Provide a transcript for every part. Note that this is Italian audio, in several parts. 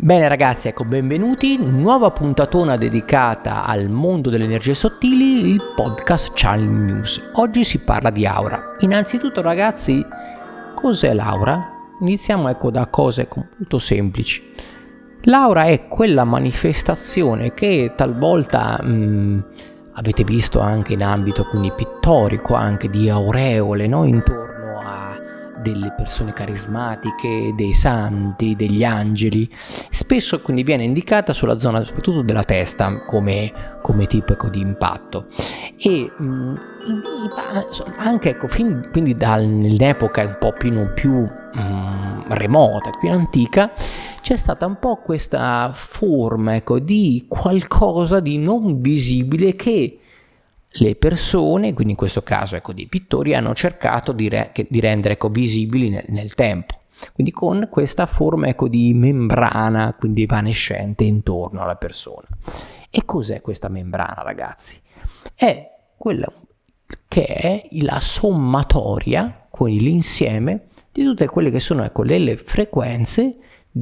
Bene ragazzi, ecco, benvenuti, nuova puntatona dedicata al mondo delle energie sottili, il podcast Channeling News. Oggi si parla di aura. Innanzitutto ragazzi, cos'è l'aura? Iniziamo da cose molto semplici. L'aura è quella manifestazione che talvolta avete visto anche in ambito quindi pittorico, anche di aureole, no? Intorno a delle persone carismatiche, dei santi, degli angeli. Spesso quindi viene indicata sulla zona soprattutto della testa come tipo di impatto. E anche quindi nell'epoca un po' più remota, più antica, c'è stata un po' questa forma di qualcosa di non visibile che le persone, quindi in questo caso dei pittori, hanno cercato di rendere visibili nel tempo, quindi con questa forma di membrana, quindi evanescente intorno alla persona. E cos'è questa membrana, ragazzi? È quella che è la sommatoria, quindi l'insieme di tutte quelle che sono le frequenze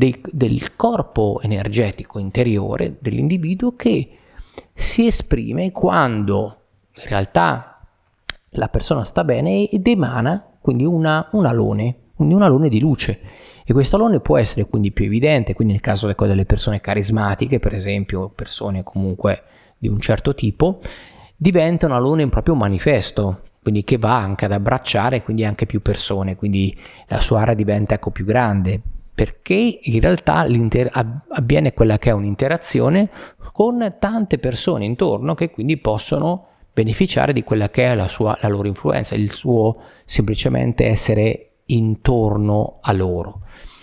del corpo energetico interiore dell'individuo, che si esprime quando in realtà la persona sta bene ed emana quindi un alone di luce. E questo alone può essere quindi più evidente, quindi nel caso delle persone carismatiche, per esempio, persone comunque di un certo tipo, diventa un alone proprio manifesto, quindi che va anche ad abbracciare quindi anche più persone, quindi la sua area diventa più grande, perché in realtà avviene quella che è un'interazione con tante persone intorno che quindi possono beneficiare di quella che è la loro influenza, il suo semplicemente essere intorno a loro.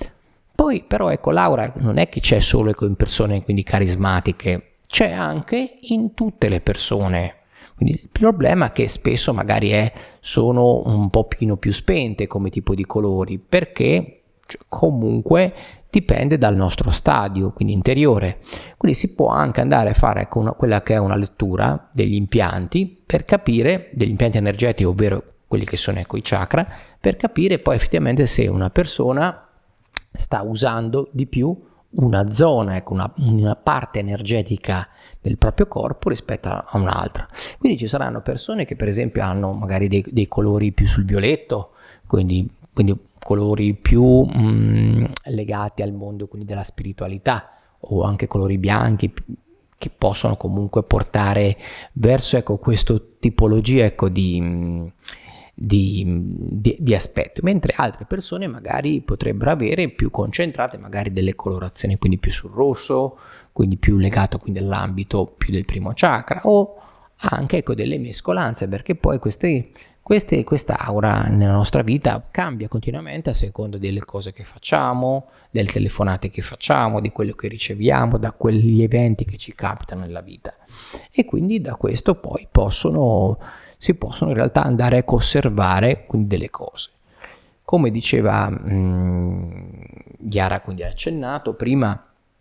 Poi però l'aura non è che c'è solo in persone quindi carismatiche, c'è anche in tutte le persone. Quindi il problema è che spesso magari sono un pochino più spente come tipo di colori, perché comunque dipende dal nostro stadio, quindi interiore. Quindi si può anche andare a fare quella che è una lettura degli impianti, per capire, degli impianti energetici, ovvero quelli che sono i chakra, per capire poi effettivamente se una persona sta usando di più una zona, una parte energetica del proprio corpo rispetto a un'altra. Quindi ci saranno persone che per esempio hanno magari dei colori più sul violetto, quindi colori più legati al mondo quindi della spiritualità, o anche colori bianchi che possono comunque portare verso questa tipologia di aspetto, mentre altre persone magari potrebbero avere più concentrate magari delle colorazioni quindi più sul rosso, quindi più legato quindi all'ambito più del primo chakra, o anche delle mescolanze, perché poi questa aura nella nostra vita cambia continuamente a seconda delle cose che facciamo, delle telefonate che facciamo, di quello che riceviamo, da quegli eventi che ci capitano nella vita. E quindi da questo poi si possono in realtà andare a osservare quindi delle cose. Come diceva Chiara, quindi ha accennato prima,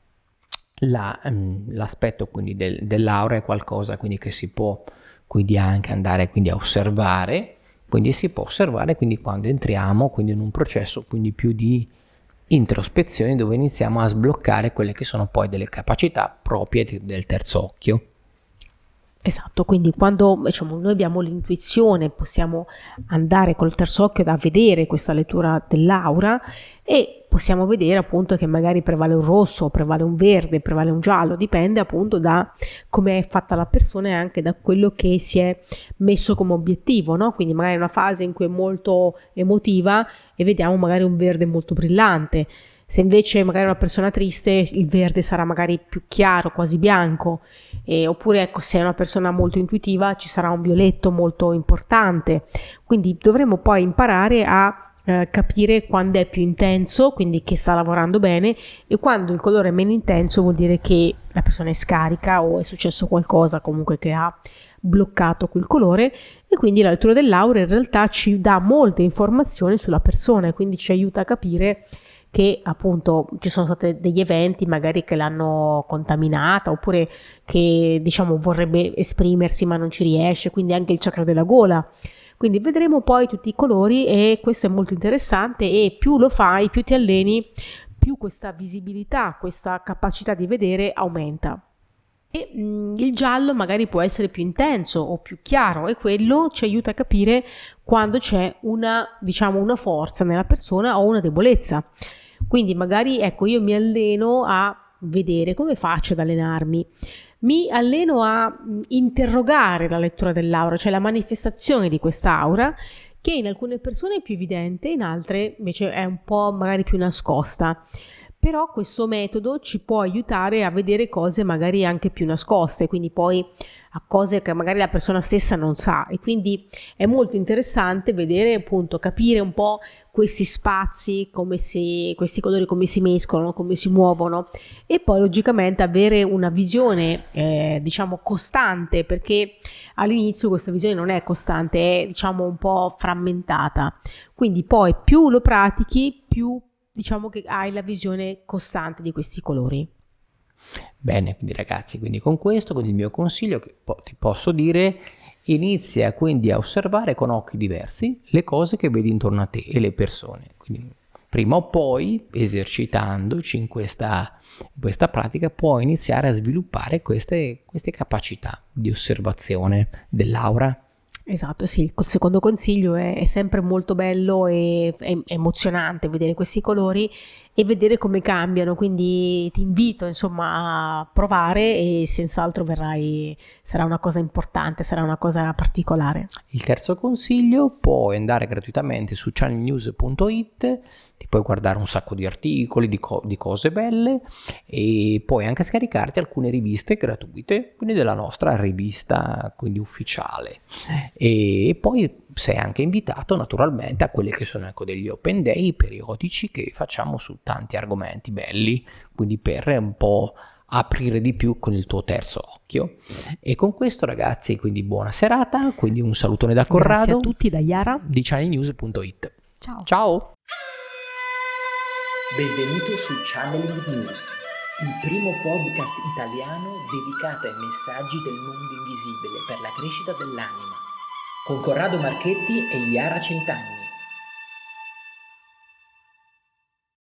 l'aspetto quindi dell'aura è qualcosa quindi che si può quindi anche andare quindi a osservare, quindi si può osservare quindi quando entriamo quindi in un processo quindi più di introspezione, dove iniziamo a sbloccare quelle che sono poi delle capacità proprie del terzo occhio. Esatto, quindi quando noi abbiamo l'intuizione, possiamo andare col terzo occhio a vedere questa lettura dell'aura, e possiamo vedere appunto che magari prevale un rosso, prevale un verde, prevale un giallo, dipende appunto da come è fatta la persona e anche da quello che si è messo come obiettivo, no? Quindi magari una fase in cui è molto emotiva e vediamo magari un verde molto brillante. Se invece magari una persona triste, il verde sarà magari più chiaro, quasi bianco, oppure se è una persona molto intuitiva ci sarà un violetto molto importante. Quindi dovremo poi imparare a capire quando è più intenso, quindi che sta lavorando bene, e quando il colore è meno intenso vuol dire che la persona è scarica o è successo qualcosa comunque che ha bloccato quel colore. E quindi la lettura dell'aura in realtà ci dà molte informazioni sulla persona e quindi ci aiuta a capire che appunto ci sono stati degli eventi magari che l'hanno contaminata, oppure che vorrebbe esprimersi ma non ci riesce, quindi anche il chakra della gola. Quindi vedremo poi tutti i colori, e questo è molto interessante, e più lo fai, più ti alleni, più questa visibilità, questa capacità di vedere aumenta. E il giallo magari può essere più intenso o più chiaro e quello ci aiuta a capire quando c'è una forza nella persona o una debolezza. Quindi magari, ecco, io mi alleno a vedere. Come faccio ad allenarmi? Mi alleno a interrogare la lettura dell'aura, cioè la manifestazione di quest'aura, che in alcune persone è più evidente, in altre invece è un po' magari più nascosta. Però questo metodo ci può aiutare a vedere cose magari anche più nascoste, quindi poi a cose che magari la persona stessa non sa, e quindi è molto interessante vedere, appunto, capire un po' questi spazi, questi colori come si mescolano, come si muovono, e poi logicamente avere una visione costante, perché all'inizio questa visione non è costante, è un po' frammentata, quindi poi più lo pratichi, più che hai la visione costante di questi colori. Bene, quindi ragazzi, con questo, con il mio consiglio che ti posso dire, inizia quindi a osservare con occhi diversi le cose che vedi intorno a te e le persone. Quindi prima o poi, esercitandoci in questa pratica, puoi iniziare a sviluppare queste capacità di osservazione dell'aura. Esatto, sì, il secondo consiglio è sempre molto bello e è emozionante vedere questi colori e vedere come cambiano, quindi ti invito insomma a provare e senz'altro sarà una cosa importante, sarà una cosa particolare. Il terzo consiglio: puoi andare gratuitamente su channelnews.it, ti puoi guardare un sacco di articoli, di cose belle, e puoi anche scaricarti alcune riviste gratuite, quindi della nostra rivista quindi ufficiale, e poi sei anche invitato naturalmente a quelli che sono degli open day periodici che facciamo su tanti argomenti belli, quindi per un po' aprire di più con il tuo terzo occhio. E con questo, ragazzi, quindi buona serata, quindi un salutone da Corrado. Grazie a tutti, da Yara di channelnews.it. Ciao. Benvenuto su Channeling News, il primo podcast italiano dedicato ai messaggi del mondo invisibile per la crescita dell'anima, con Corrado Marchetti e Yara Centanni.